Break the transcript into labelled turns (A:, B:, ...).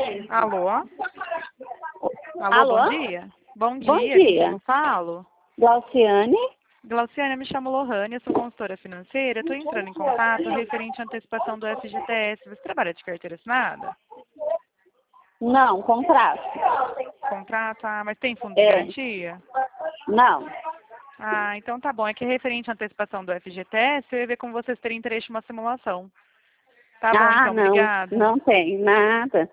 A: Alô? Alô,
B: Alô?
A: bom dia. Bom
B: Bom
A: dia,
B: dia.
A: com quem eu falo?
B: Glauciane?
A: Glauciane, eu me chamo Lohane, eu sou consultora financeira. Estou entrando em contato referente à antecipação do FGTS. Você trabalha de carteira assinada?
B: Não, contrato.
A: Contrato, mas tem fundo de
B: É.
A: garantia?
B: Não.
A: Então tá bom. É que referente à antecipação do FGTS, eu ia ver com vocês terem interesse em uma simulação. Tá bom, então,
B: Não.
A: obrigada.
B: Não tem nada.